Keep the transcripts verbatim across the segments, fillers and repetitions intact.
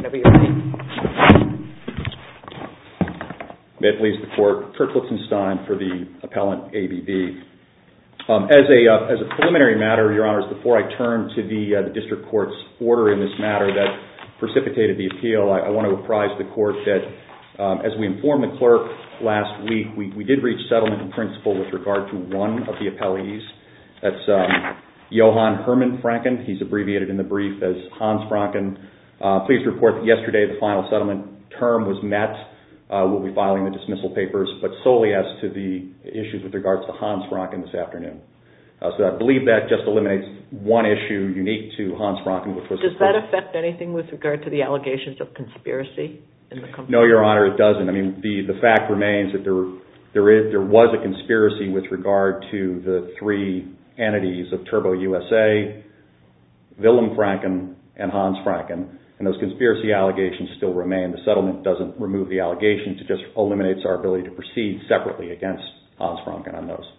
whenever you're ready. May it please the Court, Kirk Lichtenstein for the appellant A B B. Um, as, a, uh, as a preliminary matter, Your Honors, before I turn to the, uh, the District Court's order in this matter that precipitated the appeal, I, I want to apprise the Court that um, as we informed the clerk last week, we, we did reach settlement in principle with regard to one of the appellees. That's um, Johann Hermann Franken. He's abbreviated in the brief as Hans Franken. Uh, pleased to report that yesterday the final settlement term was met. Uh, we'll be filing the dismissal papers, but solely as to the issues with regards to Hans Franken this afternoon. Uh, so I believe that just eliminates one issue unique to Hans Franken, which was... Does that affect anything with regard to the allegations of conspiracy in the company? No, Your Honor, it doesn't. I mean, the, the fact remains that there, there, is, there was a conspiracy with regard to the three entities of Turbo U S A, Willem Franken, and Hans Franken. And those conspiracy allegations still remain. The settlement doesn't remove the allegations. It just eliminates our ability to proceed separately against Hans Franken on those.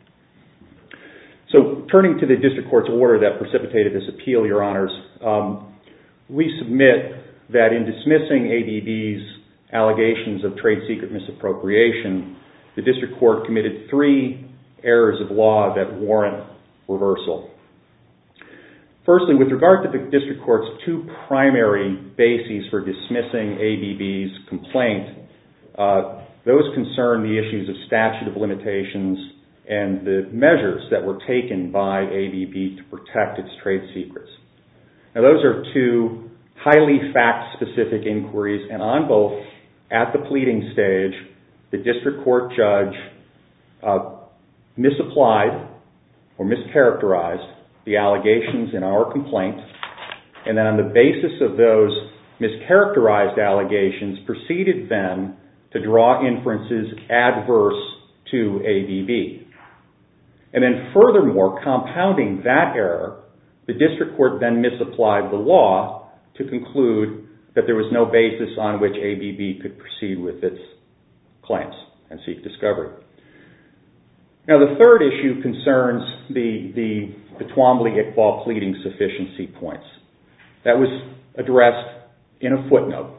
So turning to the District Court's order that precipitated this appeal, Your Honors, um, we submit that in dismissing A B B's allegations of trade secret misappropriation, the District Court committed three errors of law that warrant reversal. Firstly, with regard to the District Court's two primary bases for dismissing A B B's complaint, uh, those concern the issues of statute of limitations and the measures that were taken by A B B to protect its trade secrets. Now, those are two highly fact-specific inquiries, and on both, at the pleading stage, the District Court judge uh, misapplied or mischaracterized the allegations in our complaint, and then on the basis of those mischaracterized allegations, proceeded then to draw inferences adverse to A B B. And then furthermore, compounding that error, the District Court then misapplied the law to conclude that there was no basis on which A B B could proceed with its claims and seek discovery. Now, the third issue concerns the, the, the Twombly-Iqbal pleading sufficiency points. That was addressed in a footnote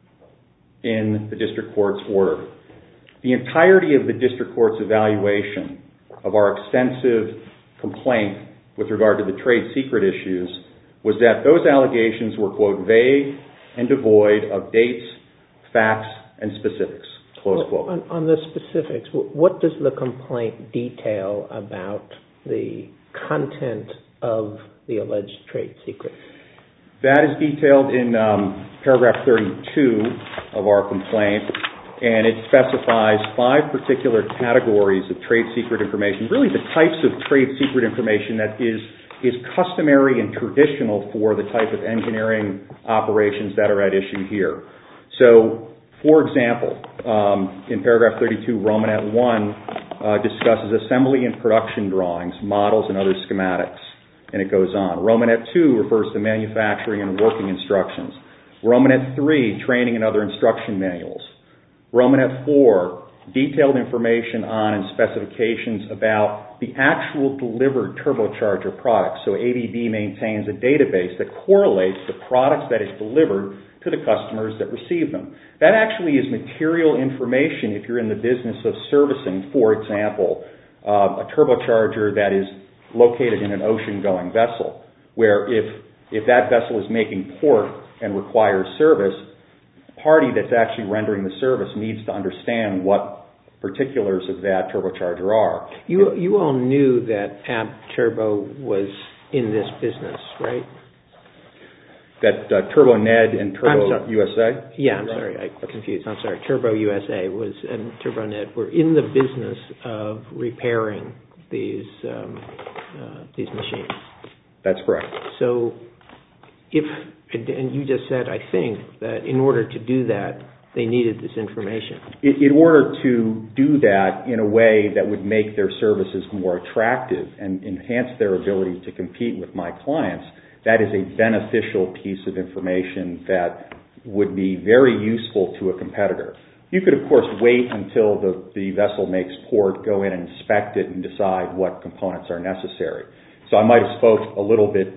in the District Court's order. The entirety of the District Court's evaluation of our extensive complaint with regard to the trade secret issues was that those allegations were, quote, vague and devoid of dates, facts, and specifics. Close quote. On, on the specifics, what does the complaint detail about the content of the alleged trade secret? That is detailed in um, paragraph thirty-two of our complaint, and it specifies five particular categories of trade secret information, really the types of trade secret information that is, is customary and traditional for the type of engineering operations that are at issue here. So, for example, um, in paragraph thirty-two, Romanet one uh, discusses assembly and production drawings, models, and other schematics, and it goes on. Romanet two refers to manufacturing and working instructions. Romanet three, training and other instruction manuals. Romanet four, detailed information on and specifications about the actual delivered turbocharger products. So A B B maintains a database that correlates the products that it delivered to the customers that receive them. That actually is material information if you're in the business of servicing, for example, uh, a turbocharger that is located in an ocean-going vessel, where if, if that vessel is making port and requires service, the party that's actually rendering the service needs to understand what particulars of that turbocharger are. You, you all knew that Ab Turbo was in this business, right? That uh, TurboNed and Turbo U S A? Yeah, I'm sorry, I got confused. I'm sorry. Turbo U S A was and TurboNed were in the business of repairing these um, uh, these machines. That's correct. So, if and you just said, I think that in order to do that, they needed this information. In order to do that in a way that would make their services more attractive and enhance their ability to compete with my clients, that is a beneficial piece of information that would be very useful to a competitor. You could, of course, wait until the, the vessel makes port, go in and inspect it, and decide what components are necessary. So I might have spoke a little bit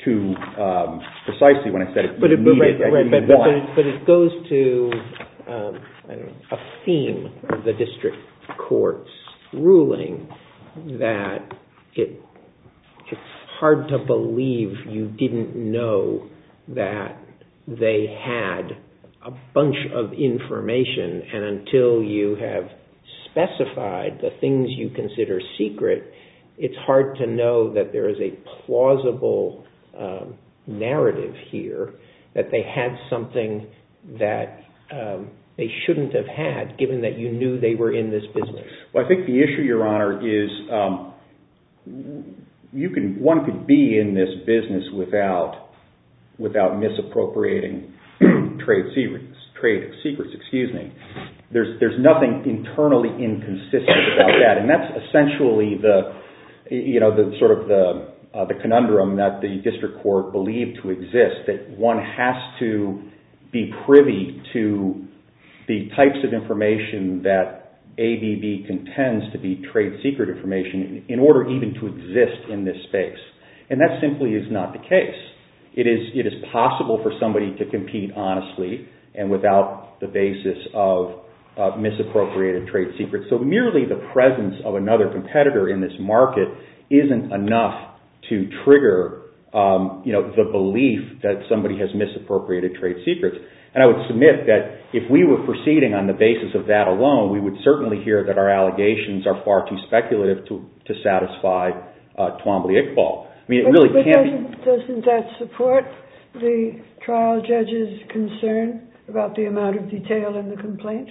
too um, precisely when I said it but it, needed. But, right, but, but, it, but it goes to um, I don't know, a theme of the district court's ruling that it it's hard to believe you didn't know that they had a bunch of information, and until you have specified the things you consider secret, it's hard to know that there is a plausible um, narrative here that they had something that um, they shouldn't have had, given that you knew they were in this business. Well, I think the issue, Your Honor, is um, you can one could be in this business without without misappropriating trade secrets. Trade secrets, excuse me. There's there's nothing internally inconsistent about that, and that's essentially the you know the sort of the uh, the conundrum that the district court believed to exist, that one has to be privy to the types of information that A B B contends to be trade secret information in order even to exist in this space. And that simply is not the case. It is, it is possible for somebody to compete honestly and without the basis of uh, misappropriated trade secrets. So merely the presence of another competitor in this market isn't enough to trigger um, you know, the belief that somebody has misappropriated trade secrets. And I would submit that if we were proceeding on the basis of that alone, we would certainly hear that our allegations are far too speculative to, to satisfy uh, Twombly-Iqbal. I mean, it but, really but can't doesn't, be... Doesn't that support the trial judge's concern about the amount of detail in the complaint?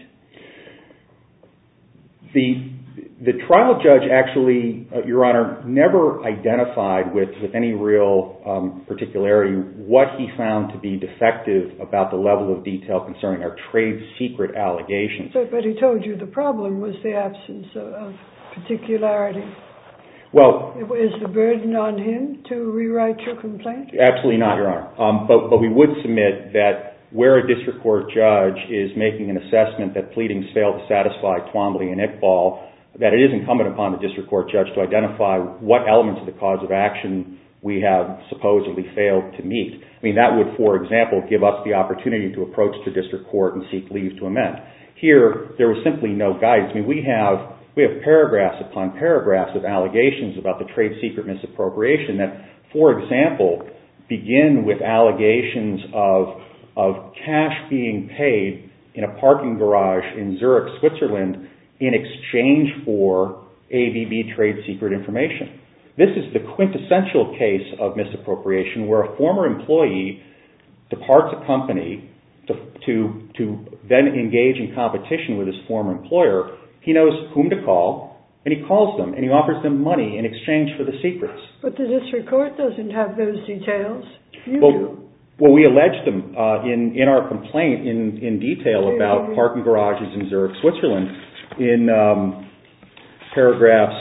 The the trial judge actually, uh, Your Honor, never identified with, with any real um, particularity what he found to be defective about the level of detail concerning our trade secret allegations. But, but he told you the problem was the absence of, of particularity. Well, is the burden on him to rewrite your complaint? Absolutely not, Your Honor. Um, but, but we would submit that where a district court judge is making an assessment that pleadings fail to satisfy Twombly and Iqbal, that it is incumbent upon the district court judge to identify what elements of the cause of action we have supposedly failed to meet. I mean, that would, for example, give us the opportunity to approach the district court and seek leave to amend. Here, there was simply no guidance. I mean, we have we have paragraphs upon paragraphs of allegations about the trade secret misappropriation that, for example, begin with allegations of of cash being paid in a parking garage in Zurich, Switzerland, in exchange for A B B trade secret information. This is the quintessential case of misappropriation where a former employee departs a company to, to, to then engage in competition with his former employer. He knows whom to call, and he calls them, and he offers them money in exchange for the secrets. But the district court doesn't have those details. You well, do. Well, we allege them uh, in, in our complaint in, in detail about parking garages in Zurich, Switzerland, in um, paragraphs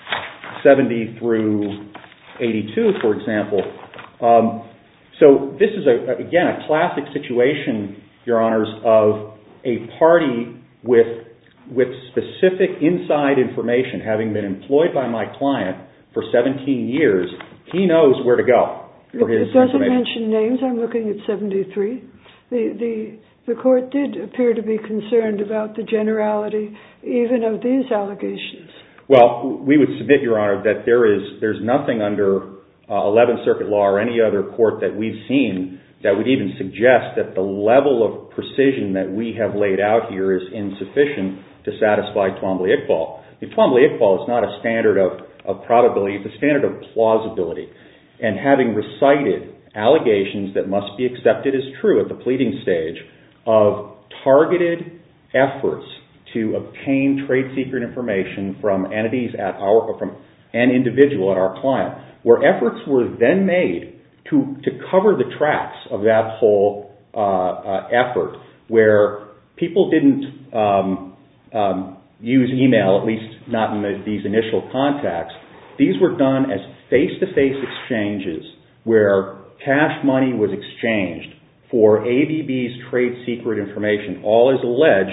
seventy through eighty-two, for example. Um, so this is, a, again, a classic situation, Your Honors, of a party with, with specific inside information, having been employed by my client for seventeen years. He knows where to go. It doesn't mention names. I'm looking at seventy-three. The, the, the court did appear to be concerned about the generality even of these allegations. Well, we would submit, Your Honor, that there is there's nothing under uh, eleventh Circuit law or any other court that we've seen that would even suggest that the level of precision that we have laid out here is insufficient to satisfy Twombly-Iqbal. Twombly-Iqbal is not a standard of, of probability. It's a standard of plausibility. And having recited allegations that must be accepted as true at the pleading stage of targeted efforts to obtain trade secret information from entities at our, or from an individual at our client, where efforts were then made to, to cover the tracks of that whole uh, uh, effort, where people didn't um, um, use email, at least not in the, these initial contacts. These were done as face-to-face exchanges where cash money was exchanged for A B B's trade secret information, all as alleged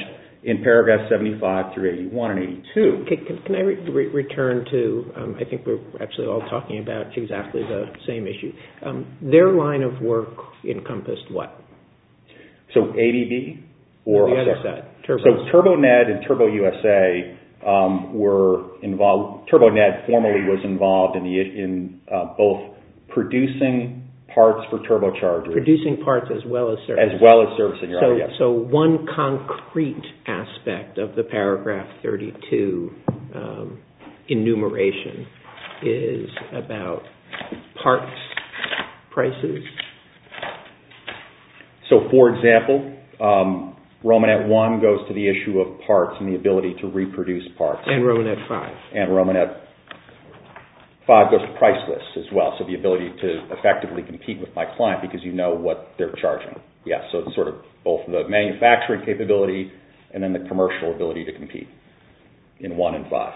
in paragraph seventy-five through eighty-one and eighty-two. Can, can, can I re- re- return to, um, I think we're actually all talking about exactly the same issue. Um, their line of work encompassed what? So A D B or the other sorry. side? Turbo. So TurboNet and Turbo U S A um, were involved. TurboNet formerly was involved in the in uh, both producing parts for turbochargers, producing parts as well as servicing, as well as servicing. Your so, honor, yes. so one concrete aspect of the paragraph thirty-two um, enumeration is about parts prices. So, for example, um, Romanet one goes to the issue of parts and the ability to reproduce parts, and Romanet five, and Romanet five goes to price lists as well, so the ability to effectively compete with my client because you know what they're charging. Yeah, so it's sort of both the manufacturing capability and then the commercial ability to compete in one and five.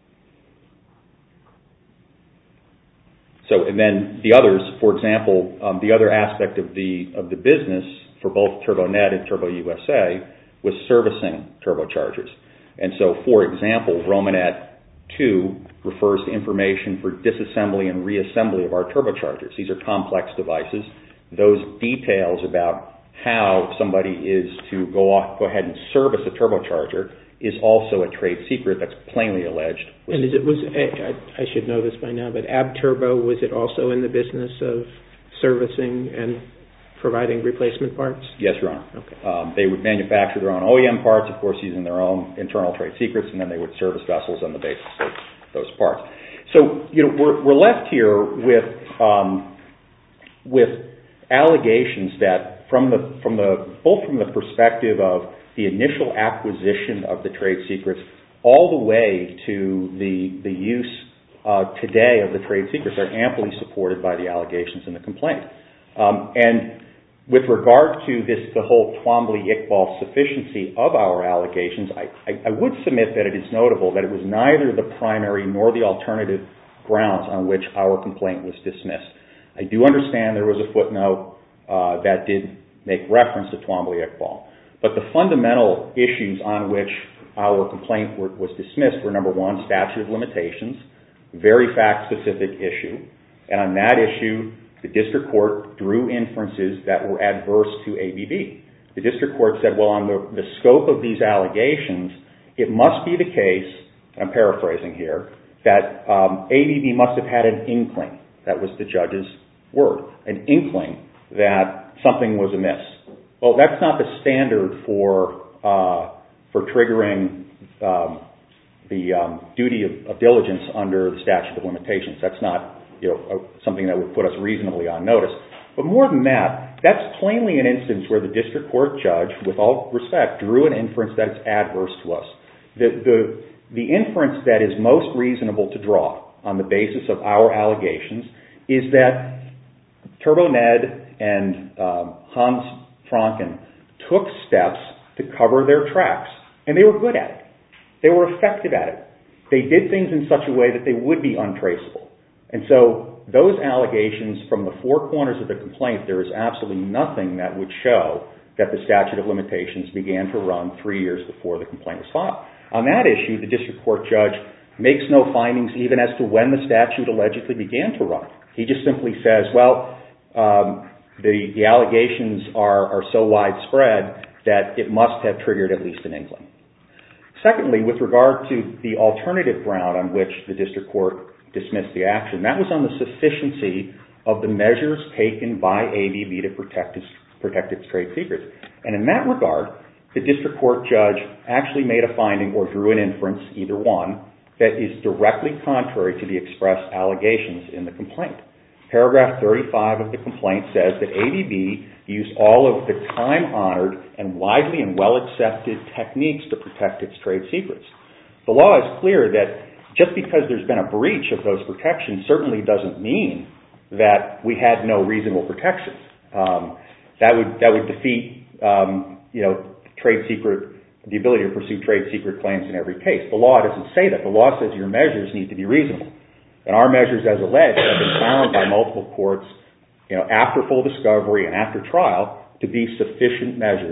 So, and then the others, for example, um, the other aspect of the of the business for both TurboNet and Turbo U S A was servicing turbochargers. And so, for example, Romanet two refers to information for disassembly and reassembly of our turbochargers. These are complex devices. Those details about how somebody is to go off, go ahead and service a turbocharger is also a trade secret that's plainly alleged. And is it was I, I should know this by now, but AbTurbo, was it also in the business of servicing and providing replacement parts? Yes, Your Honor. Okay. Um, they would manufacture their own O E M parts, of course, using their own internal trade secrets, and then they would service vessels on the basis of those parts. So, you know, we're, we're left here with um, with allegations that from the from the both from the perspective of the initial acquisition of the trade secrets all the way to the the use uh, today of the trade secrets are amply supported by the allegations in the complaint. Um, and with regard to this, the whole Twombly-Iqbal sufficiency of our allegations, I, I, I would submit that it is notable that it was neither the primary nor the alternative grounds on which our complaint was dismissed. I do understand there was a footnote uh, that did make reference to Twombly-Iqbal, but the fundamental issues on which our complaint were, was dismissed were, number one, statute of limitations, very fact-specific issue, and on that issue, the district court drew inferences that were adverse to A B B. The district court said, well, on the, the scope of these allegations, it must be the case, and I'm paraphrasing here, that um, A B B must have had an inkling, that was the judge's word, an inkling that something was amiss. Well, that's not the standard for uh, for triggering um, the um, duty of, of diligence under the statute of limitations. That's not you know, something that would put us reasonably on notice. But more than that, that's plainly an instance where the district court judge, with all respect, drew an inference that is adverse to us. The, the, the inference that is most reasonable to draw on the basis of our allegations is that TurboNet and um, Hans Franken took steps to cover their tracks, and they were good at it. They were effective at it. They did things in such a way that they would be untraceable. And so those allegations from the four corners of the complaint, there is absolutely nothing that would show that the statute of limitations began to run three years before the complaint was filed. On that issue, the district court judge makes no findings even as to when the statute allegedly began to run. He just simply says, well, um, the, the allegations are, are so widespread that it must have triggered at least an inkling. Secondly, with regard to the alternative ground on which the district court dismissed the action, that was on the sufficiency of the measures taken by A B B to protect its, protect its trade secrets. And in that regard, the district court judge actually made a finding or drew an inference, either one, that is directly contrary to the express allegations in the complaint. Paragraph thirty-five of the complaint says that A B B used all of the time-honored and widely and well-accepted techniques to protect its trade secrets. The law is clear that just because there's been a breach of those protections certainly doesn't mean that we had no reasonable protections. Um, that would that would defeat um, you know trade secret, the ability to pursue trade secret claims in every case. The law doesn't say that. The law says your measures need to be reasonable, and our measures, as alleged, have been found by multiple courts, you know, after full discovery and after trial, to be sufficient measures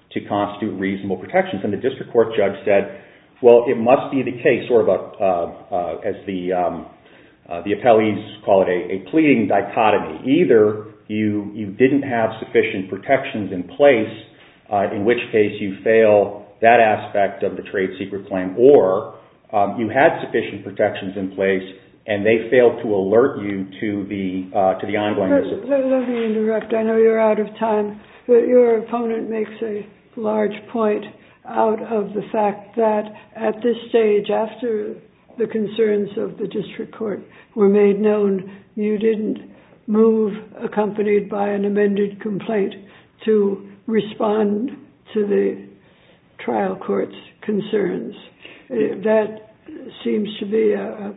to constitute reasonable protections. And the district court judge said, well, it must be the case, sort of a, uh, uh, as the um, uh, the appellees call it, a, a pleading dichotomy. Either you you didn't have sufficient protections in place, uh, in which case you fail that aspect of the trade secret claim, or um, you had sufficient protections in place and they failed to alert you to the uh, to the ongoing. Let, let, let me interrupt. I know you're out of time, but your opponent makes a large point out of the fact that at this stage, after the concerns of the district court were made known, you didn't move accompanied by an amended complaint to respond to the trial court's concerns. That seems to be a, a,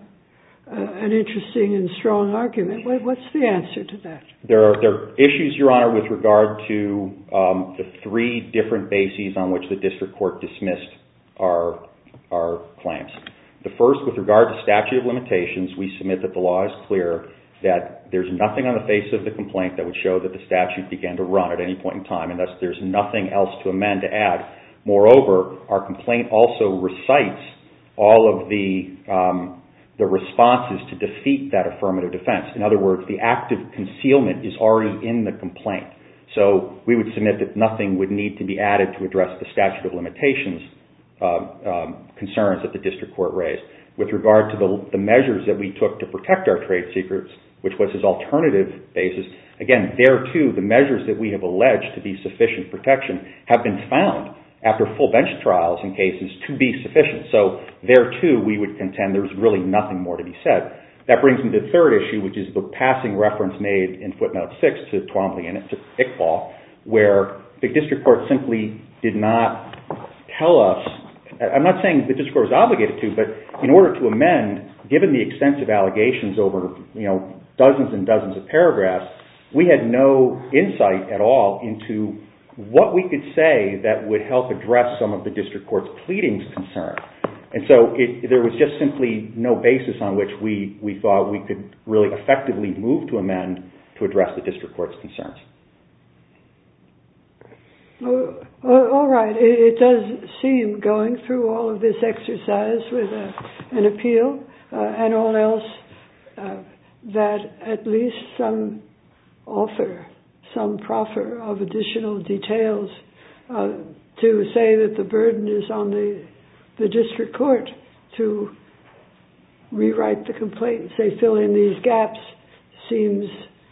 an interesting and strong argument. What's the answer to that? There are, there are issues, Your Honor, with regard to um, the three different bases on which the district court dismissed our, our claims. The first, with regard to statute of limitations, we submit that the law is clear that there's nothing on the face of the complaint that would show that the statute began to run at any point in time, and thus there's nothing else to amend to add. Moreover, our complaint also recites all of the um, the responses to defeat that affirmative defense. In other words, the act of concealment is already in the complaint. So we would submit that nothing would need to be added to address the statute of limitations uh, um, concerns that the district court raised. With regard to the, the measures that we took to protect our trade secrets, which was his alternative basis, again, there too, the measures that we have alleged to be sufficient protection have been found after full bench trials in cases to be sufficient. So there too, we would contend there's really nothing more to be said. That brings me to the third issue, which is the passing reference made in footnote six to Twombly and to Iqbal, where the district court simply did not tell us. I'm not saying the district court was obligated to, but in order to amend, given the extensive allegations over, you know, dozens and dozens of paragraphs, we had no insight at all into what we could say that would help address some of the district court's pleadings concern. And so it, there was just simply no basis on which we, we thought we could really effectively move to amend to address the district court's concerns. Oh, all right. It, it does seem, going through all of this exercise with a, an appeal uh, and all else, uh, that at least some offer, some proffer of additional details uh, to say that the burden is on the, the district court to rewrite the complaint and say fill in these gaps seems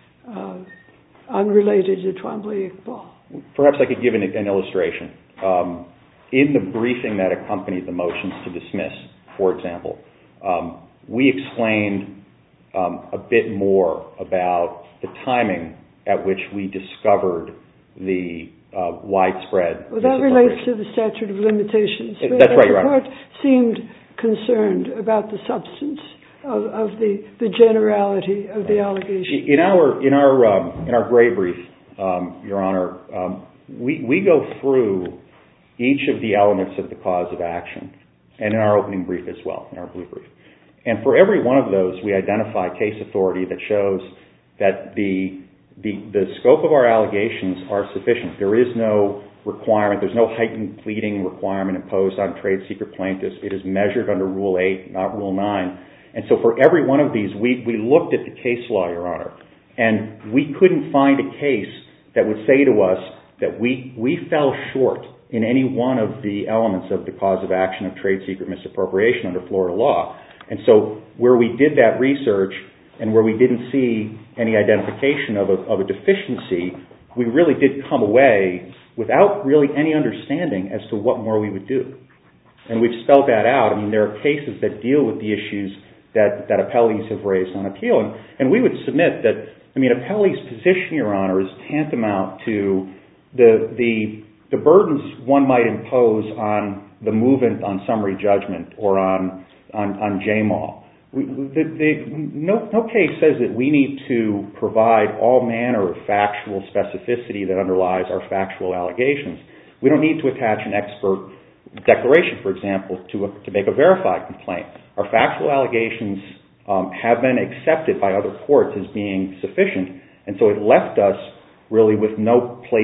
uh, unrelated to Twombly-Iqbal. Perhaps I could give an, an illustration. Um, in the briefing that accompanied the motions to dismiss, for example, um, we explained um, a bit more about the timing at which we discovered the uh, widespread. Well, that relates to the statute of limitations. That's right, Your Honor. The court seemed concerned about the substance of, of the, the generality of the allegation. In our in our um, in our gray brief, um, Your Honor, um, we we go through each of the elements of the cause of action, and in our opening brief as well, in our blue brief. And for every one of those, we identify case authority that shows that the The, the scope of our allegations are sufficient. There is no requirement, there's no heightened pleading requirement imposed on trade secret plaintiffs. It is measured under Rule eight, not Rule nine. And so for every one of these, we, we looked at the case law, Your Honor, and we couldn't find a case that would say to us that we, we fell short in any one of the elements of the cause of action of trade secret misappropriation under Florida law. And so where we did that research and where we didn't see any identification of a, of a deficiency, we really did come away without really any understanding as to what more we would do. And we've spelled that out. I mean, there are cases that deal with the issues that, that appellees have raised on appeal. And, and we would submit that, I mean, appellee's position, Your Honor, is tantamount to the, the, the burdens one might impose on the movement on summary judgment or on, on, on J M A W. We, the, the, no, no case says that we need to provide all manner of factual specificity that underlies our factual allegations. We don't need to attach an expert declaration, for example, to, a, to make a verified complaint. Our factual allegations um, have been accepted by other courts as being sufficient, and so it left us really with no place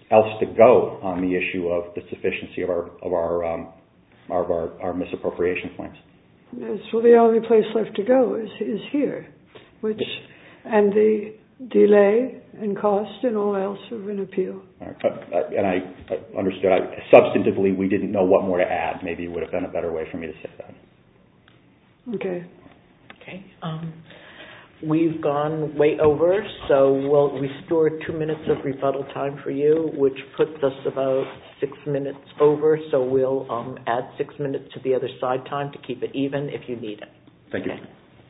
else to go on the issue of the sufficiency of our of our um, of our, our misappropriation claims. Yes, well, the only place left to go is is here, which and the delay and cost and all else of an appeal. Right. Uh, and I, I understood. I, substantively, we didn't know what more to add. Maybe it would have been a better way for me to say that. Okay. Okay. Um, we've gone way over, so we'll restore two minutes of rebuttal time for you, which puts us about six minutes over. So we'll um, add six minutes to the other side time to keep it even if you need it. Thank you. Okay.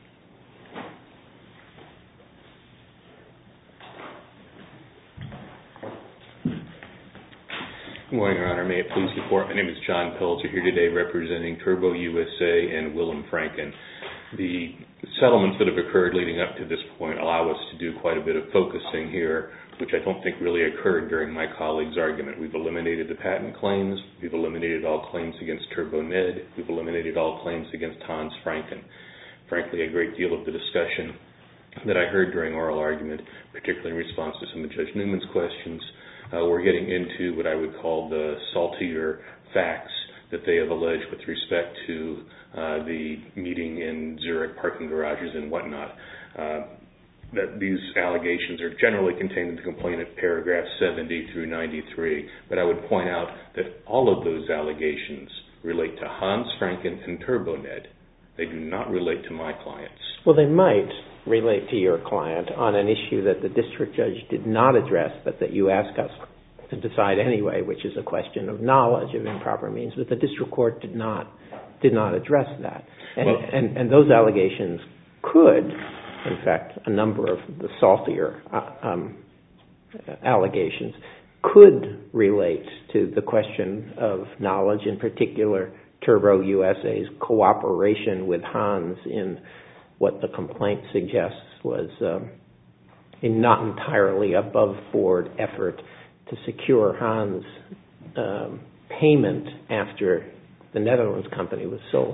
Good morning, Your Honor. May it please the Court. My name is John Pelzer here today representing Turbo U S A and Willem Franken. The settlements that have occurred leading up to this point allow us to do quite a bit of focusing here, which I don't think really occurred during my colleague's argument. We've eliminated the patent claims. We've eliminated all claims against Turbo Ned. We've eliminated all claims against Hans Franken. Frankly, a great deal of the discussion that I heard during oral argument, particularly in response to some of Judge Newman's questions, Uh, we're getting into what I would call the saltier facts that they have alleged with respect to uh, the meeting in Zurich parking garages and whatnot. Uh, that these allegations are generally contained in the complaint at paragraph seventy through ninety-three, but I would point out that all of those allegations relate to Hans Franken and Turbo Ned. They do not relate to my clients. Well, they might relate to your client on an issue that the district judge did not address, but that you ask us to decide anyway, which is a question of knowledge of improper means. But the district court did not did not address that, and well, and, and those allegations could, in fact, a number of the saltier uh, um, allegations could relate to the question of knowledge, in particular Turbo U S A's cooperation with Hans in what the complaint suggests was um, a not entirely above-board effort to secure Hans' um, payment after the Netherlands company was sold.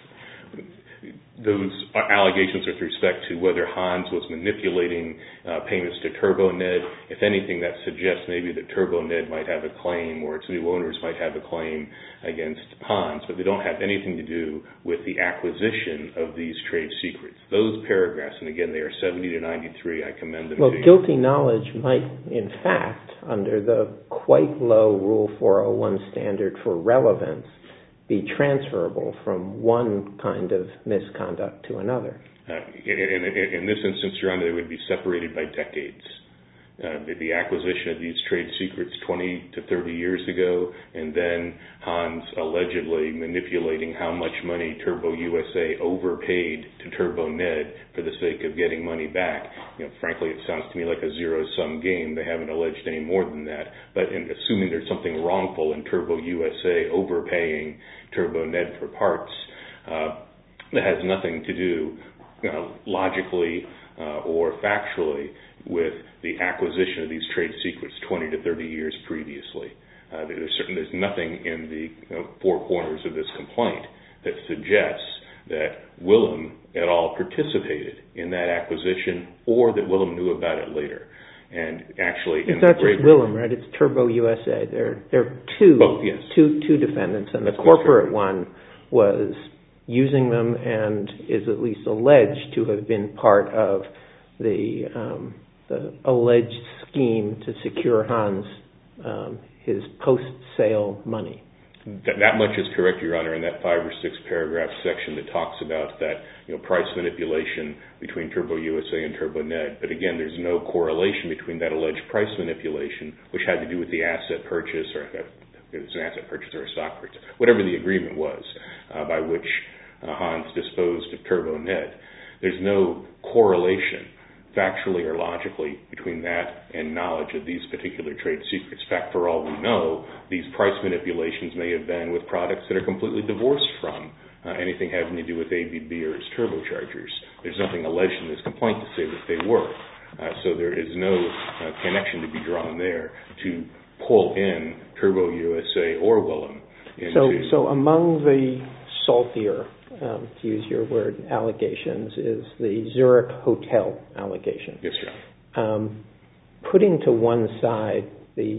Those allegations with respect to whether Hans was manipulating uh, payments to Turbo Ned, if anything, that suggests maybe that Turbo Ned might have a claim or its new owners might have a claim against Hans, but they don't have anything to do with the acquisition of these trade secrets. Those paragraphs, and again, they are seventy to ninety-three, I commend them well, to you. Well, guilty knowledge might, in fact, under the quite low Rule four oh one standard for relevance, be transferable from one kind of misconduct to another. Uh, in, in, in this instance, Your Honor, they would be separated by decades. Uh, the, the acquisition of these trade secrets twenty to thirty years ago, and then Hans allegedly manipulating how much money Turbo U S A overpaid to Turbo Ned for the sake of getting money back. You know, frankly, it sounds to me like a zero-sum game. They haven't alleged any more than that. But in assuming there's something wrongful in Turbo U S A overpaying Turbo Ned for parts, uh, that has nothing to do, you know, logically uh, or factually with the acquisition of these trade secrets twenty to thirty years previously. Uh, there's, certain, there's nothing in the you know, four corners of this complaint that suggests that Willem at all participated in that acquisition or that Willem knew about it later. And actually, it's not just Willem, right? It's Turbo U S A. There, there are two, Both, yes. two, two defendants, and the corporate one was using them and is at least alleged to have been part of the um, the alleged scheme to secure Hans um, his post-sale money. That, that much is correct, Your Honor, in that five or six paragraph section that talks about that, you know, price manipulation between Turbo U S A and Turbo Ned. But again, there's no correlation between that alleged price manipulation, which had to do with the asset purchase, or it was an asset purchase or a stock purchase, whatever the agreement was uh, by which uh, Hans disposed of Turbo Ned. There's no correlation, factually or logically, between that and knowledge of these particular trade secrets. In fact, for all we know, these price manipulations may have been with products that are completely divorced from uh, anything having to do with A B B or its turbochargers. There's nothing alleged in this complaint to say that they were. Uh, so there is no uh, connection to be drawn there to pull in Turbo U S A or Willem into... So, so among the saltier, um, to use your word, allegations is the Zurich hotel allegation. Yes, sir. Um, putting to one side the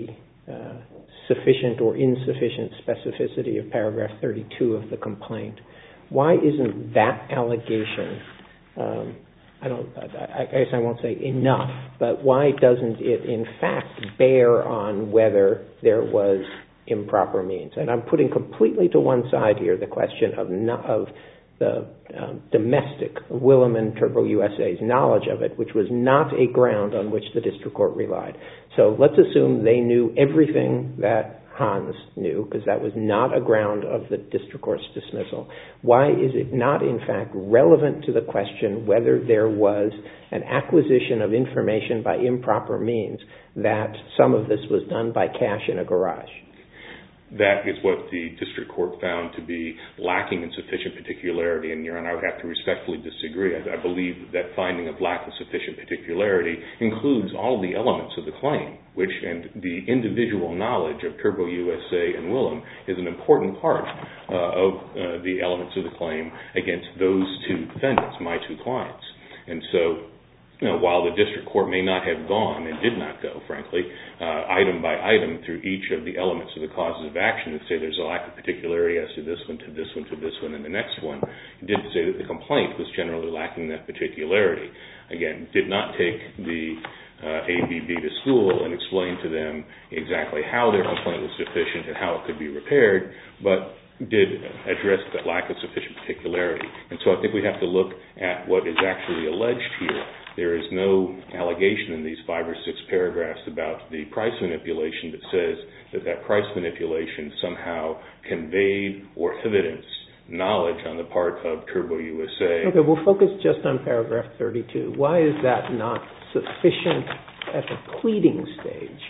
uh, sufficient or insufficient specificity of paragraph thirty-two of the complaint. Why isn't that allegation, um, I don't, I, I guess I won't say enough, but why doesn't it in fact bear on whether there was improper means? And I'm putting completely to one side here the question of not, of the um, domestic Willem and Turbo U S A's knowledge of it, which was not a ground on which the district court relied. So let's assume they knew everything that Hans knew, because that was not a ground of the district court's dismissal. Why is it not in fact relevant to the question whether there was an acquisition of information by improper means, that some of this was done by cash in a garage? That is what the district court found to be lacking in sufficient particularity, and Your Honor, I would have to respectfully disagree. I, I believe that finding of lack of sufficient particularity includes all the elements of the claim, which, and the individual knowledge of Turbo U S A and Willem is an important part uh, of uh, the elements of the claim against those two defendants, my two clients. And so, you know, while the district court may not have gone, and did not go, frankly, uh, item by item through each of the elements of the causes of action and say there's a lack of particularity as to this one, to this one, to this one, and the next one, it did say that the complaint was generally lacking that particularity. Again, did not take the uh, A B B to school and explain to them exactly how their complaint was sufficient and how it could be repaired, but did address that lack of sufficient particularity. And so I think we have to look at what is actually alleged here. There is no allegation in these five or six paragraphs about the price manipulation that says that that price manipulation somehow conveyed or evidenced knowledge on the part of Turbo U S A. Okay, we'll focus just on paragraph thirty-two. Why is that not sufficient at the pleading stage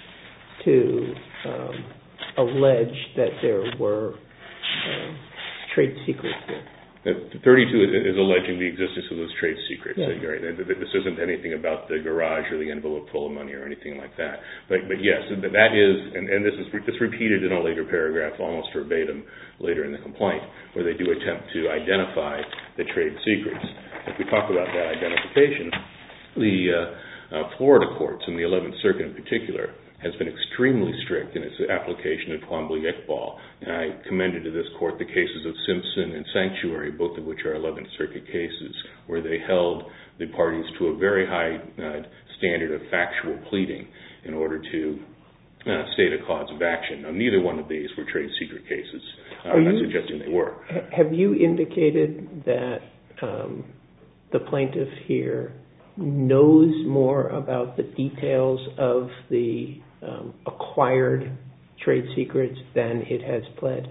to um, allege that there were uh, trade secrets there? thirty-two is alleging the existence of those trade secrets. Yeah. This isn't anything about the garage or the envelope full of money or anything like that. But, but yes, that is, and, and this is it's repeated in a later paragraph, almost verbatim, later in the complaint, where they do attempt to identify the trade secrets. If we talk about that identification, the uh, uh, Florida courts, and the eleventh Circuit in particular, has been extremely strict in its application of Twombly-Iqbal. And I commended to this court the cases of Simpson and Sanctuary, both of which are eleventh Circuit cases, where they held the parties to a very high uh, standard of factual pleading in order to uh, state a cause of action. Now, neither one of these were trade secret cases. Uh, I'm not suggesting they were. Have you indicated that um, the plaintiff here knows more about the details of the um, acquired trade secrets than it has pled?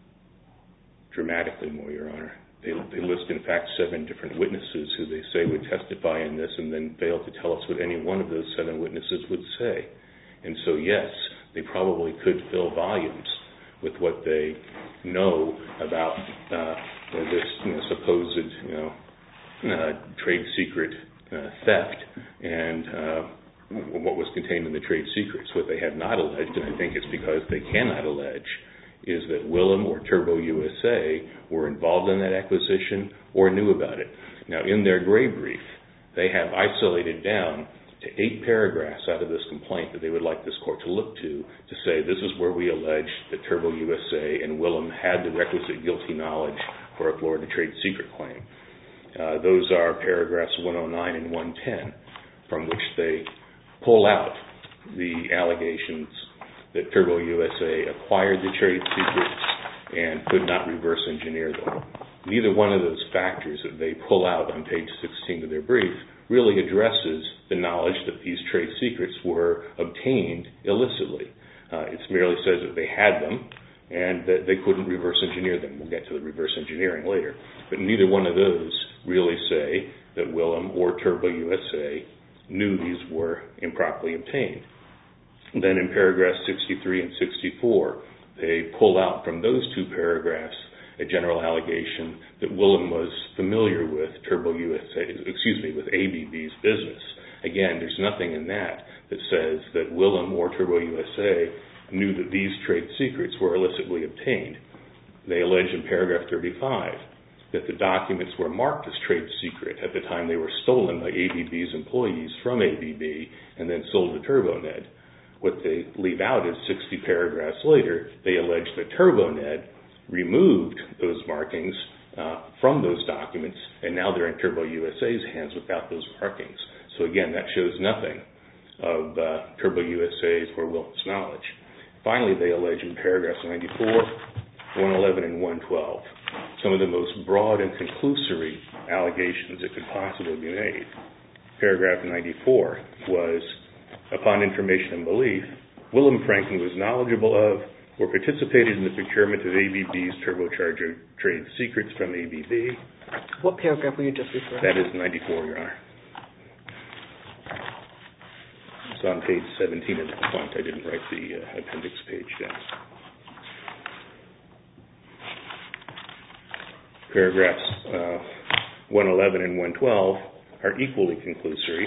Dramatically more, Your Honor. They, they list, in fact, seven different witnesses who they say would testify in this and then fail to tell us what any one of those seven witnesses would say. And so, yes, they probably could fill volumes with what they know about uh, this you know, supposed you know, uh, trade secret uh, theft and uh, what was contained in the trade secrets. What they have not alleged, and I think it's because they cannot allege, is that Willem or Turbo U S A were involved in that acquisition or knew about it. Now, in their gray brief, they have isolated down to eight paragraphs out of this complaint that they would like this court to look to to say this is where we allege that Turbo U S A and Willem had the requisite guilty knowledge for a Florida trade secret claim. Uh, those are paragraphs one oh nine and one ten, from which they pull out the allegations that Turbo U S A acquired the trade secrets and could not reverse engineer them. Neither one of those factors that they pull out on page sixteen of their brief really addresses the knowledge that these trade secrets were obtained illicitly. Uh, it merely says that they had them and that they couldn't reverse engineer them. We'll get to the reverse engineering later. But neither one of those really say that Willem or Turbo U S A knew these were improperly obtained. Then in paragraphs sixty-three and sixty-four, they pull out from those two paragraphs a general allegation that Willem was familiar with Turbo U S A, excuse me, with A B B's business. Again, there's nothing in that that says that Willem or Turbo U S A knew that these trade secrets were illicitly obtained. They allege in paragraph thirty-five that the documents were marked as trade secret at the time they were stolen by A B B's employees from A B B and then sold to TurboNet. What they leave out is sixty paragraphs later, they allege that TurboNet removed those markings uh, from those documents, and now they're in Turbo U S A's hands without those markings. So again, that shows nothing of uh, Turbo U S A's or Willem's knowledge. Finally, they allege in paragraphs ninety-four, one eleven, and one twelve some of the most broad and conclusory allegations that could possibly be made. Paragraph ninety-four was, upon information and belief, Willem Franken was knowledgeable of or participated in the procurement of A B B's turbocharger trade secrets from A B B. What paragraph were you just referring to? That is ninety-four, Your Honor. It's on page seventeen of the complaint. I didn't write the uh, appendix page down. Paragraphs uh, one eleven and one twelve are equally conclusory.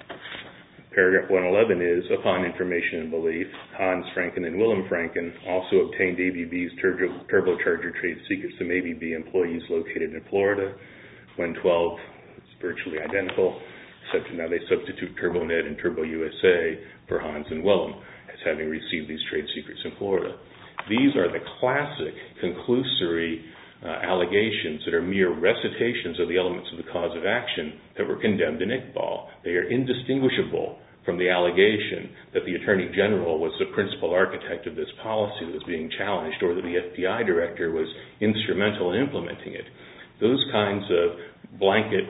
Paragraph one eleven is, upon information and belief, Hans Franken and Willem Franken also obtained A B B's turbo, turbocharger trade secrets from A B B employees located in Florida. one twelve is virtually identical, except now they substitute TurboNet and Turbo U S A for Hans and Willem as having received these trade secrets in Florida. These are the classic conclusory uh, allegations that are mere recitations of the elements of the cause of action that were condemned in Iqbal. They are indistinguishable from the allegation that the Attorney General was the principal architect of this policy that was being challenged, or that the F B I director was instrumental in implementing it. Those kinds of blanket,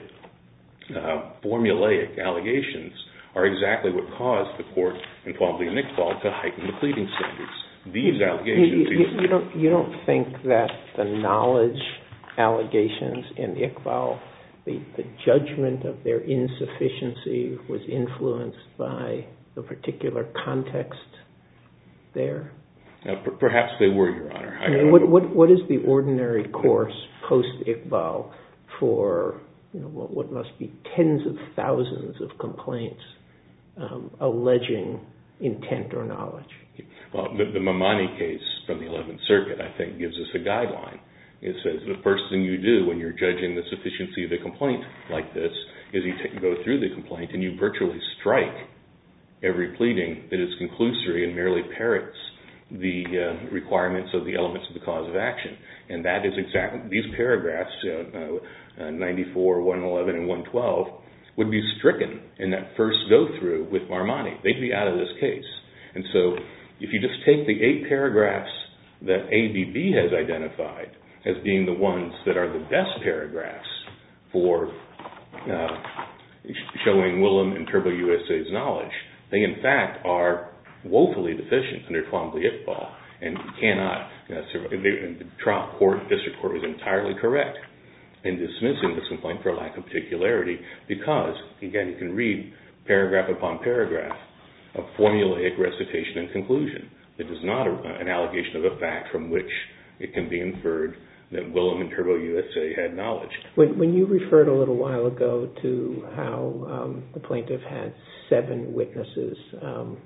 uh, formulaic allegations are exactly what caused the court in Twombly and Iqbal to heighten the pleading standards. These allegations... You, you, you, don't, you don't think that the knowledge allegations in Iqbal, the, the judgment of their insufficiency was influenced by the particular context there? Now, per- perhaps they were, Your Honor. I mean, what, what, what is the ordinary course post-Iqbal for you know, what, what must be tens of thousands of complaints um, alleging intent or knowledge? Well, the, the Mamani case from the eleventh Circuit, I think, gives us a guideline. It says the first thing you do when you're judging the sufficiency of a complaint like this is you take, go through the complaint and you virtually strike every pleading that is conclusory and merely parrots the uh, requirements of the elements of the cause of action. And that is exactly, these paragraphs, uh, uh, ninety-four, one eleven, and one twelve, would be stricken in that first go-through with Mamani. They'd be out of this case. And so if you just take the eight paragraphs that A B B has identified as being the ones that are the best paragraphs for uh, showing Willem and Turbo U S A's knowledge, they in fact are woefully deficient under Twombly-Iqbal and cannot, you know, survive. The trial court, district court was entirely correct in dismissing this complaint for lack of particularity because, again, you can read paragraph upon paragraph of formulaic recitation and conclusion. It is not a, an allegation of a fact from which it can be inferred that Willem and Turbo U S A had knowledge. When, when you referred a little while ago to how um, the plaintiff had seven witnesses, um,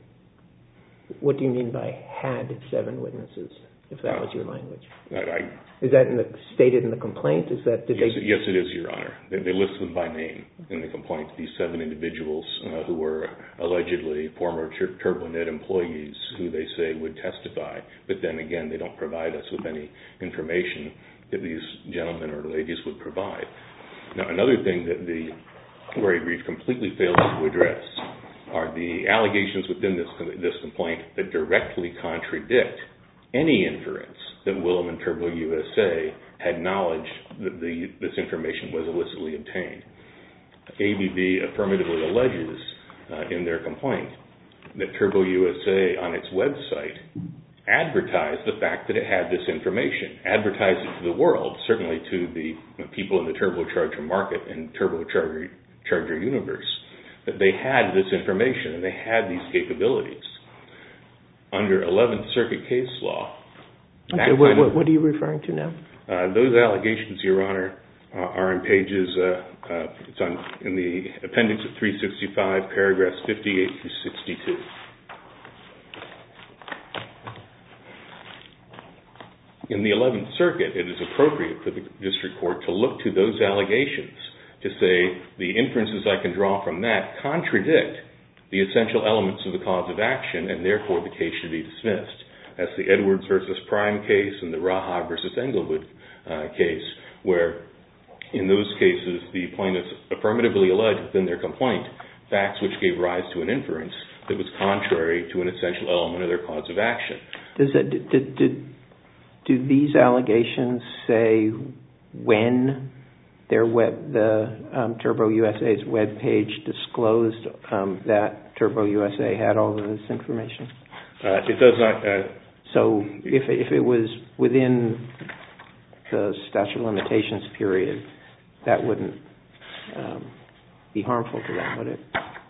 what do you mean by had seven witnesses, if that was your language? I, I, is that in the, stated in the complaint? Is that did yes, they... yes, it is, Your Honor. They, they list them by name in the complaint, these seven individuals uh, who were allegedly former Tur- TurboNet employees who they say would testify. But then again, they don't provide us with any information that these gentlemen or ladies would provide. Now, another thing that the Wary brief completely fails to address are the allegations within this, this complaint that directly contradict any inference that Willem and Turbo U S A had knowledge that the, this information was illicitly obtained. A B B affirmatively alleges uh, in their complaint that Turbo U S A on its website advertised the fact that it had this information, advertised it to the world, certainly to the people in the turbocharger market and turbocharger charger universe, that they had this information and they had these capabilities. Under eleventh Circuit case law. Okay, what, what, what are you referring to now? Uh, those allegations, Your Honor, uh, are in pages, uh, uh, it's on in the appendix of three sixty-five, paragraphs fifty-eight through sixty-two. In the eleventh Circuit, it is appropriate for the district court to look to those allegations to say the inferences I can draw from that contradict the essential elements of the cause of action, and therefore the case should be dismissed. That's the Edwards versus Prime case and the Raha versus Englewood uh, case, where in those cases the plaintiffs affirmatively alleged within their complaint facts which gave rise to an inference that was contrary to an essential element of their cause of action. Does that, did, did, do these allegations say when their web, the um, Turbo U S A's web page disclosed um, that Turbo U S A had all of this information? Uh, it does not. Uh, so if, if it was within the statute of limitations period, that wouldn't um, be harmful to them, would it?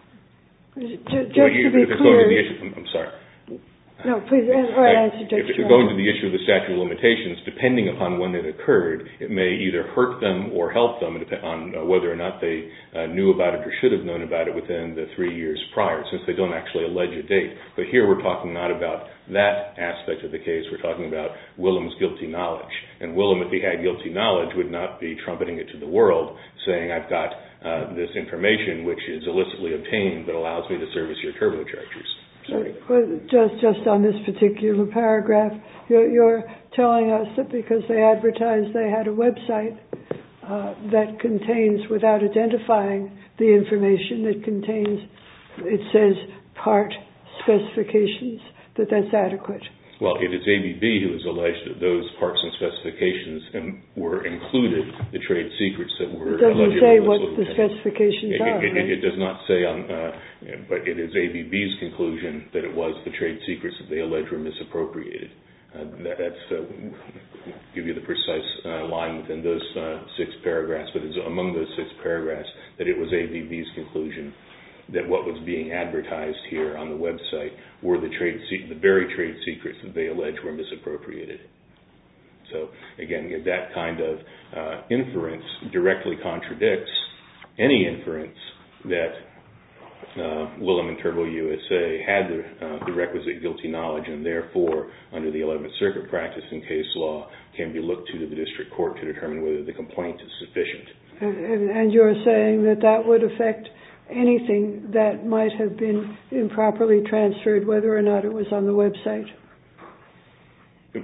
Just well, you, to be if it's clear. Going to the issue, I'm, I'm sorry. No, please, all right, answer Judge If it's going to the issue of the statute of limitations, depending upon when it occurred, it may either hurt them or help them on whether or not they uh, knew about it or should have known about it within the three years prior, since they don't actually allege a date. But here we're talking not about that aspect of the case. We're talking about Willem's guilty knowledge. And Willem, if he had guilty knowledge, would not be trumpeting it to the world, saying, I've got uh, this information which is illicitly obtained that allows me to service your turbochargers. Sorry. Well, just just on this particular paragraph, you're, you're telling us that because they advertised they had a website uh, that contains, without identifying the information that contains, it says part specifications, that that's adequate. Well, it is A B B who has alleged that those parts and specifications were included, the trade secrets that were allegedly. It doesn't say what the specifications it, are. It, right? it, it does not say, on, uh, but it is A B B's conclusion that it was the trade secrets that they allege were misappropriated. Uh, that, that's uh, give you the precise uh, line within those uh, six paragraphs, but it's among those six paragraphs that it was A B B's conclusion that what was being advertised here on the website were the trade, se- the very trade secrets that they allege were misappropriated. So again, that kind of uh, inference directly contradicts any inference that uh, Willem and Turbo U S A had the, uh, the requisite guilty knowledge, and therefore, under the eleventh Circuit practice in case law, can be looked to to the district court to determine whether the complaint is sufficient. And, and you're saying that that would affect anything that might have been improperly transferred, whether or not it was on the website? If,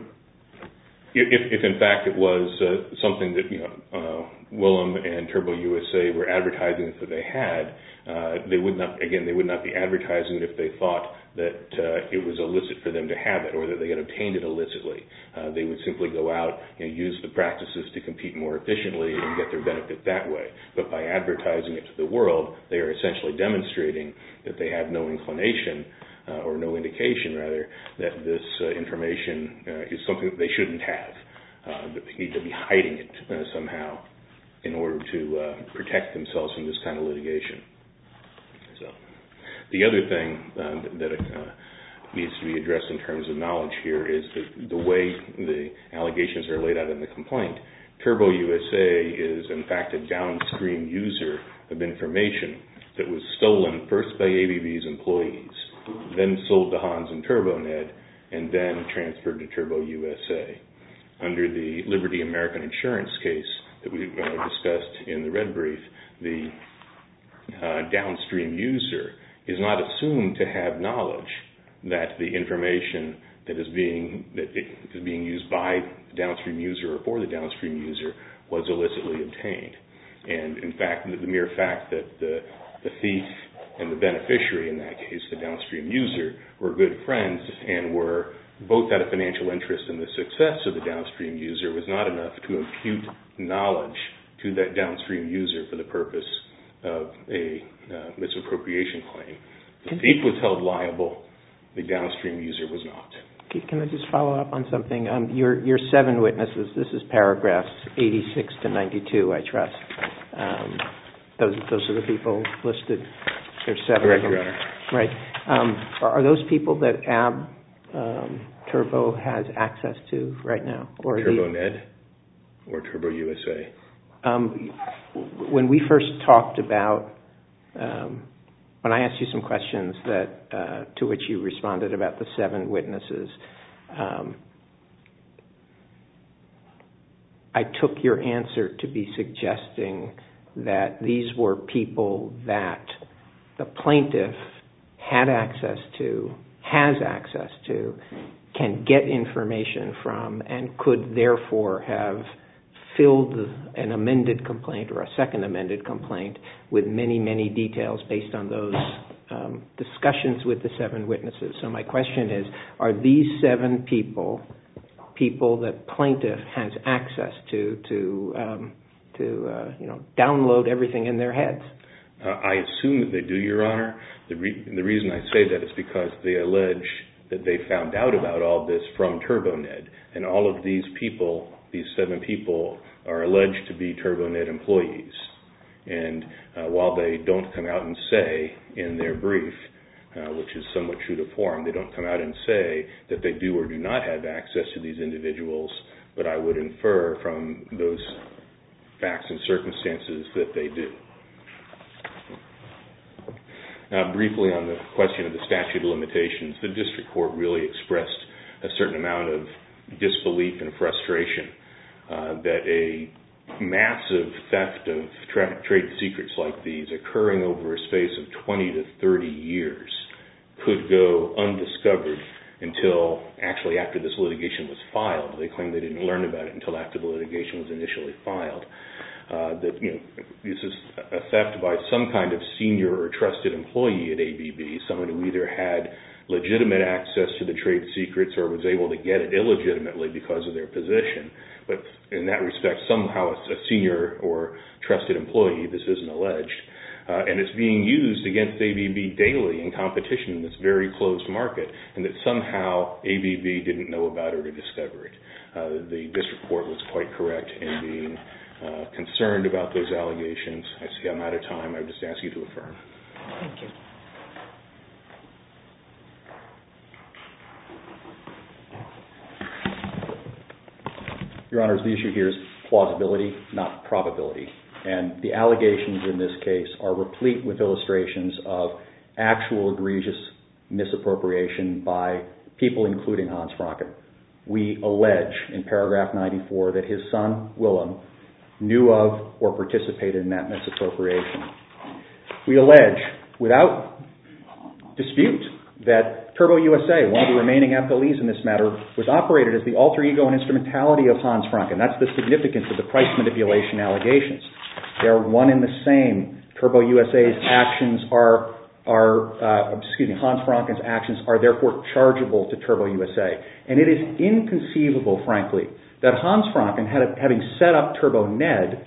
if in fact it was uh, something that you know uh, Willem and Turbo U S A were advertising that they had, uh, they would not. Again, they would not be advertising it if they thought that uh, it was illicit for them to have it, or that they had obtained it illicitly. Uh, they would simply go out and use the practices to compete more efficiently and get their benefit that way. But by advertising it to the world, they are essentially demonstrating that they have no inclination, uh, or no indication, rather, that this uh, information uh, is something that they shouldn't have, uh, that they need to be hiding it uh, somehow in order to uh, protect themselves from this kind of litigation. So, the other thing uh, that uh, needs to be addressed in terms of knowledge here is that the way the allegations are laid out in the complaint. Turbo U S A is in fact a downstream user of information that was stolen first by A B B's employees, then sold to Hans and TurboNet, and then transferred to Turbo U S A. Under the Liberty American Insurance case that we uh, discussed in the red brief, the uh, downstream user is not assumed to have knowledge that the information that is being that is being used by the downstream user or for the downstream user was illicitly obtained. And in fact, the, the mere fact that the, the thief and the beneficiary in that case, the downstream user, were good friends and were both had a financial interest in the success of the downstream user was not enough to impute knowledge to that downstream user for the purpose of a uh, misappropriation claim. The thief was held liable, the downstream user was not. Can I just follow up on something? Um, your, your seven witnesses, this is paragraphs eighty-six to ninety-two, I trust. Um, those, those are the people listed. There's seven Correct, of them. Your Honor. Right. Um, are, are those people that A B um, Turbo has access to right now? Or TurboNet or Turbo U S A? Um, when we first talked about, um, when I asked you some questions that uh, to which you responded about the seven witnesses, um, I took your answer to be suggesting that these were people that the plaintiff had access to, has access to, can get information from, and could therefore have filled an amended complaint or a second amended complaint with many, many details based on those um, discussions with the seven witnesses. So my question is, are these seven people people that plaintiff has access to to um, to uh, you know download everything in their heads? Uh, I assume that they do, Your Honor. The, re- the reason I say that is because they allege that they found out about all this from TurboNet, and all of these people, these seven people, are alleged to be TurboNet employees. And uh, while they don't come out and say in their brief, uh, which is somewhat true to form, they don't come out and say that they do or do not have access to these individuals, but I would infer from those facts and circumstances that they do. Now, briefly on the question of the statute of limitations, the district court really expressed a certain amount of disbelief and frustration uh, that a massive theft of tra- trade secrets like these occurring over a space of twenty to thirty years could go undiscovered until actually after this litigation was filed. They claim they didn't learn about it until after the litigation was initially filed. Uh, that you know, this is a theft by some kind of senior or trusted employee at A B B, someone who either had legitimate access to the trade secrets or was able to get it illegitimately because of their position. But in that respect, somehow a senior or trusted employee, this isn't alleged, uh, and it's being used against A B B daily in competition in this very closed market, and that somehow A B B didn't know about it or discover it. Uh, the district court was quite correct in being Uh, concerned about those allegations. I see I'm out of time. I would just ask you to affirm. Thank you. Your Honors, the issue here is plausibility, not probability. And the allegations in this case are replete with illustrations of actual egregious misappropriation by people including Hans Franken. We allege in paragraph ninety-four that his son, Willem, knew of or participated in that misappropriation. We allege, without dispute, that Turbo U S A, one of the remaining appellees in this matter, was operated as the alter ego and instrumentality of Hans Franken. That's the significance of the price manipulation allegations. They are one and the same. Turbo U S A's actions are, are uh, excuse me, Hans Franken's actions are therefore chargeable to Turbo U S A. And it is inconceivable, frankly, that Hans Franken, having set up TurboNet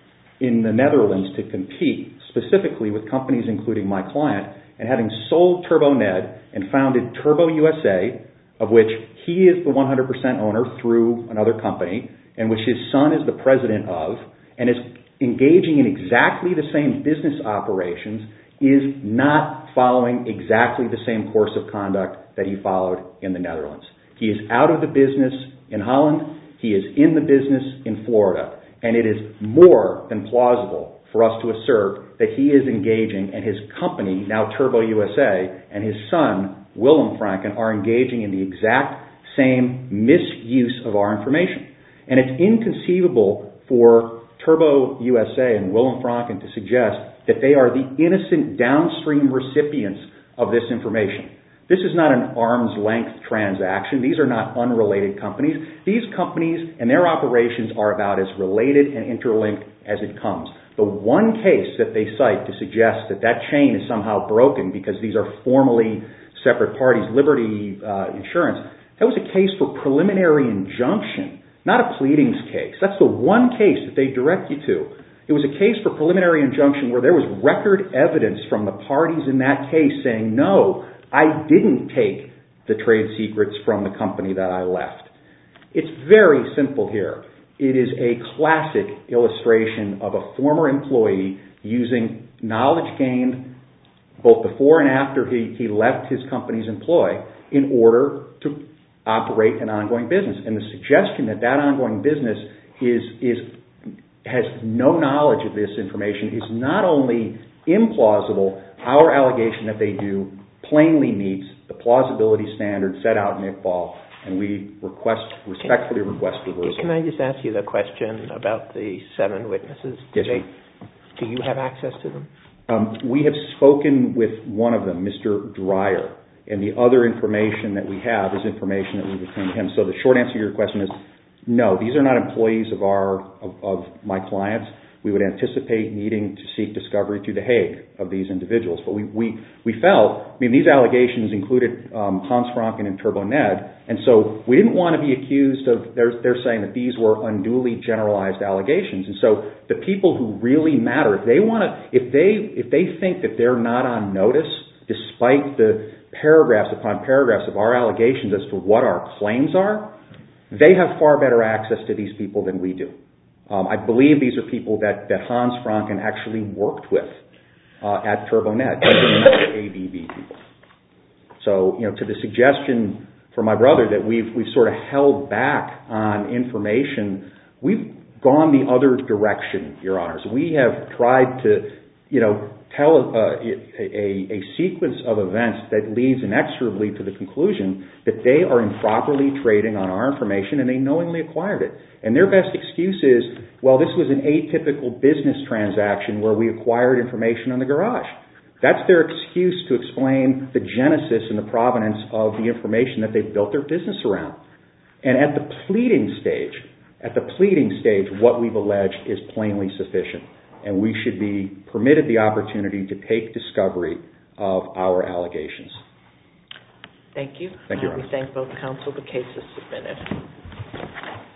in the Netherlands to compete specifically with companies including my client, and having sold TurboNet and founded Turbo U S A, of which he is the one hundred percent owner through another company, and which his son is the president of, and is engaging in exactly the same business operations, is not following exactly the same course of conduct that he followed in the Netherlands. He is out of the business in Holland. He is in the business in Florida, and it is more than plausible for us to assert that he is engaging, and his company, now Turbo U S A, and his son, Willem Franken, are engaging in the exact same misuse of our information. And it's inconceivable for Turbo U S A and Willem Franken to suggest that they are the innocent downstream recipients of this information. This is not an arm's length transaction. These are not unrelated companies. These companies and their operations are about as related and interlinked as it comes. The one case that they cite to suggest that that chain is somehow broken because these are formally separate parties, Liberty uh, Insurance, that was a case for preliminary injunction, not a pleadings case. That's the one case that they direct you to. It was a case for preliminary injunction where there was record evidence from the parties in that case saying, no, I didn't take the trade secrets from the company that I left. It's very simple here. It is a classic illustration of a former employee using knowledge gained both before and after he, he left his company's employ in order to operate an ongoing business. And the suggestion that that ongoing business is, is, has no knowledge of this information is not only implausible, our allegation that they do plainly meets the plausibility standard set out in Iqbal, and we request, respectfully request reversal. Can I just ask you the question about the seven witnesses? Yes, they, do you have access to them? Um, we have spoken with one of them, Mister Dreyer, and the other information that we have is information that we've obtained to him. So the short answer to your question is no, these are not employees of our of, of my clients. We would anticipate needing to seek discovery through the Hague of these individuals. But we, we, we felt, I mean, these allegations included um, Hans Franken and Turbo Ned, and so we didn't want to be accused of, they're, they're saying that these were unduly generalized allegations. And so the people who really matter, if they want to, if they, if they think that they're not on notice, despite the paragraphs upon paragraphs of our allegations as to what our claims are, they have far better access to these people than we do. Um, I believe these are people that, that Hans Franken actually worked with uh, at TurboNet. These are not A B B people. So, you know, to the suggestion from my brother that we've we've sort of held back on information, we've gone the other direction, Your Honors. We have tried to, you know, tell a, a, a sequence of events that leads inexorably to the conclusion that they are improperly trading on our information and they knowingly acquired it. And their best excuse is, well, this was an atypical business transaction where we acquired information on the garage. That's their excuse to explain the genesis and the provenance of the information that they've built their business around. And at the pleading stage, at the pleading stage, what we've alleged is plainly sufficient. And we should be permitted the opportunity to take discovery of our allegations. Thank you. Thank you, uh, Your Honor. We thank both counsel. The case is submitted.